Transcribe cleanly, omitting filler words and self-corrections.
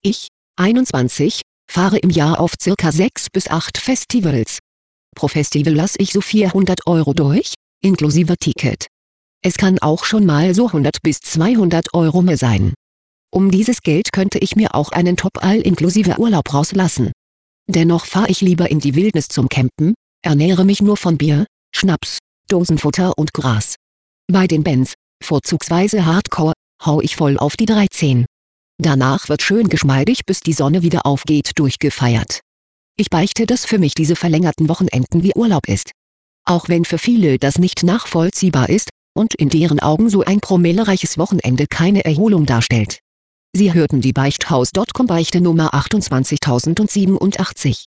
Ich, 21, fahre im Jahr auf circa 6 bis 8 Festivals. Pro Festival lasse ich so 400 Euro durch, inklusive Ticket. Es kann auch schon mal so 100 bis 200 Euro mehr sein. Um dieses Geld könnte ich mir auch einen Top-All-inklusive Urlaub rauslassen. Dennoch fahre ich lieber in die Wildnis zum Campen, ernähre mich nur von Bier, Schnaps, Dosenfutter und Gras. Bei den Bands, vorzugsweise Hardcore, hau ich voll auf die 13. Danach wird schön geschmeidig bis die Sonne wieder aufgeht durchgefeiert. Ich beichte, dass für mich diese verlängerten Wochenenden wie Urlaub ist. Auch wenn für viele das nicht nachvollziehbar ist und in deren Augen so ein promillereiches Wochenende keine Erholung darstellt. Sie hörten die Beichthaus.com Beichte Nummer 28087.